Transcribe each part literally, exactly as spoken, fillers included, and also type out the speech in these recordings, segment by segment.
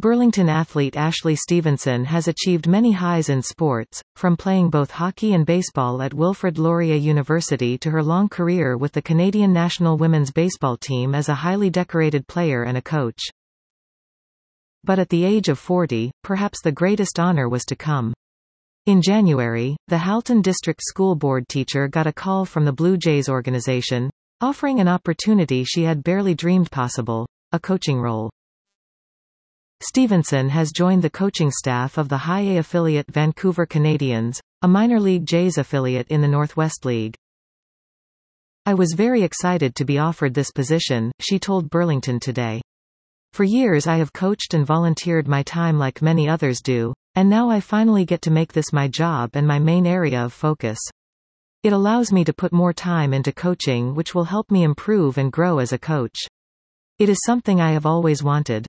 Burlington athlete Ashley Stevenson has achieved many highs in sports, from playing both hockey and baseball at Wilfrid Laurier University to her long career with the Canadian national women's baseball team as a highly decorated player and a coach. But at the age of forty, perhaps the greatest honor was to come. In January, the Halton District School Board teacher got a call from the Blue Jays organization, offering an opportunity she had barely dreamed possible, a coaching role. Stevenson has joined the coaching staff of the High A affiliate Vancouver Canadians, a minor league Jays affiliate in the Northwest League. "I was very excited to be offered this position," she told Burlington Today. "For years I have coached and volunteered my time like many others do, and now I finally get to make this my job and my main area of focus. It allows me to put more time into coaching, which will help me improve and grow as a coach. It is something I have always wanted."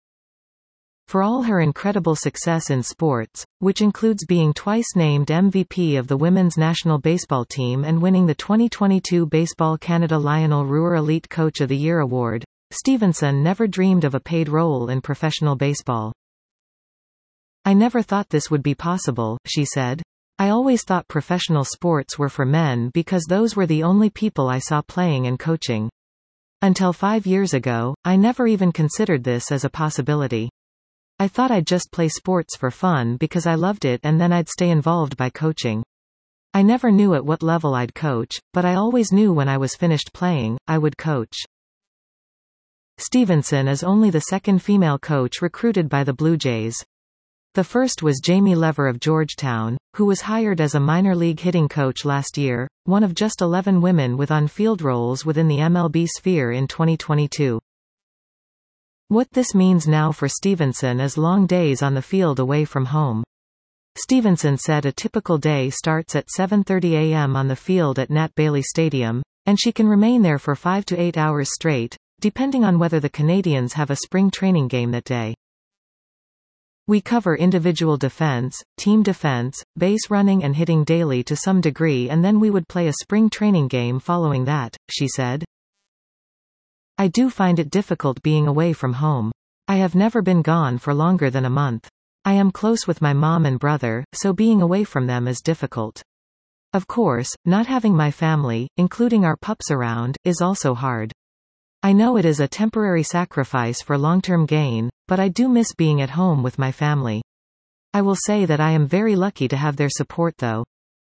For all her incredible success in sports, which includes being twice named M V P of the women's national baseball team and winning the twenty twenty-two Baseball Canada Lionel Ruhr Elite Coach of the Year award, Stevenson never dreamed of a paid role in professional baseball. "I never thought this would be possible," she said. "I always thought professional sports were for men because those were the only people I saw playing and coaching. Until five years ago, I never even considered this as a possibility. I thought I'd just play sports for fun because I loved it and then I'd stay involved by coaching. I never knew at what level I'd coach, but I always knew when I was finished playing, I would coach." Stevenson is only the second female coach recruited by the Blue Jays. The first was Jamie Lever of Georgetown, who was hired as a minor league hitting coach last year, one of just eleven women with on-field roles within the M L B sphere in twenty twenty-two. What this means now for Stevenson is long days on the field away from home. Stevenson said a typical day starts at seven thirty a m on the field at Nat Bailey Stadium, and she can remain there for five to eight hours straight, depending on whether the Canadians have a spring training game that day. "We cover individual defense, team defense, base running and hitting daily to some degree, and then we would play a spring training game following that," she said. "I do find it difficult being away from home. I have never been gone for longer than a month. I am close with my mom and brother, so being away from them is difficult. Of course, not having my family, including our pups around, is also hard. I know it is a temporary sacrifice for long-term gain, but I do miss being at home with my family. I will say that I am very lucky to have their support though."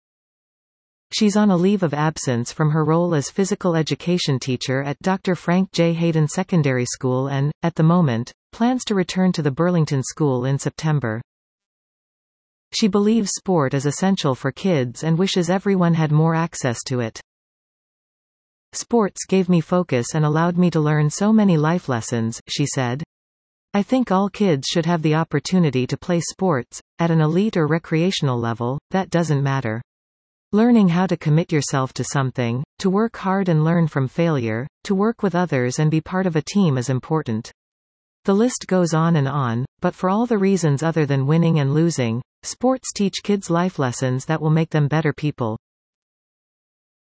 She's on a leave of absence from her role as physical education teacher at Doctor Frank J. Hayden Secondary School and, at the moment, plans to return to the Burlington School in September. She believes sport is essential for kids and wishes everyone had more access to it. "Sports gave me focus and allowed me to learn so many life lessons," she said. "I think all kids should have the opportunity to play sports, at an elite or recreational level, that doesn't matter. Learning how to commit yourself to something, to work hard and learn from failure, to work with others and be part of a team is important. The list goes on and on, but for all the reasons other than winning and losing, sports teach kids life lessons that will make them better people."